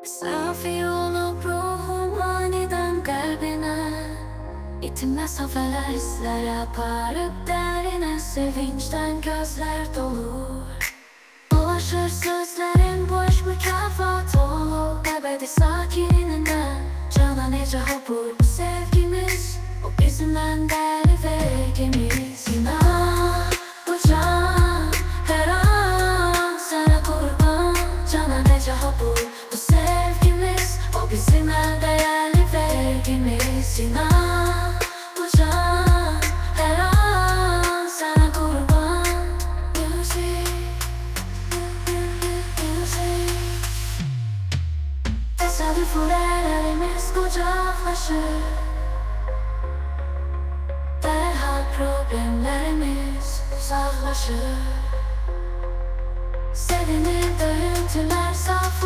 Safi olup ruhum aniden kalbine İtim mesafeler hisler aparıp derine Sevinçten gözler dolur. Dolaşır sözlerin boş mükafat olur. Ebedi sakininden cana nece hapur bu sevgimiz. O bizimle değerli vergimiz. İnan bu can her an sana kurban. Cana nece hapur bu sevgimiz. O bizimle değerli vergimiz. İnan bu can her an sana kurban. Tesadüf ellerimiz kucaklaşır. Derhal problemlerimiz uzaklaşır. Sevinir döğüntüler saf